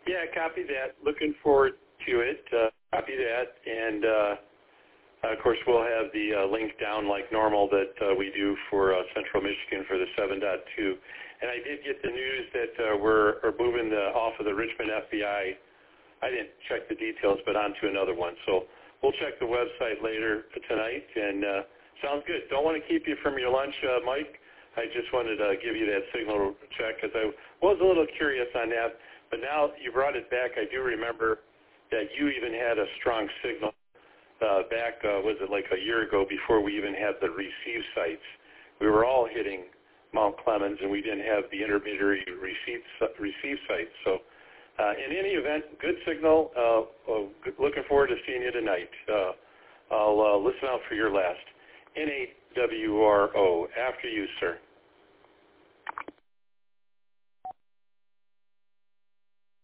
Yeah, copy that. Looking forward to it. Copy that, and of course we'll have the link down like normal that we do for Central Michigan for the 7.2. And I did get the news that we're moving off of the Richmond FBI. I didn't check the details, but onto another one. So we'll check the website later tonight, and sounds good. Don't want to keep you from your lunch, Mike. I just wanted to give you that signal check because I was a little curious on that. But now you brought it back, I do remember that you even had a strong signal back, was it like a year ago before we even had the receive sites. We were all hitting Mount Clemens, and we didn't have the intermediary receive sites. So in any event, good signal. Looking forward to seeing you tonight. I'll listen out for your last. N8WRO. After you, sir.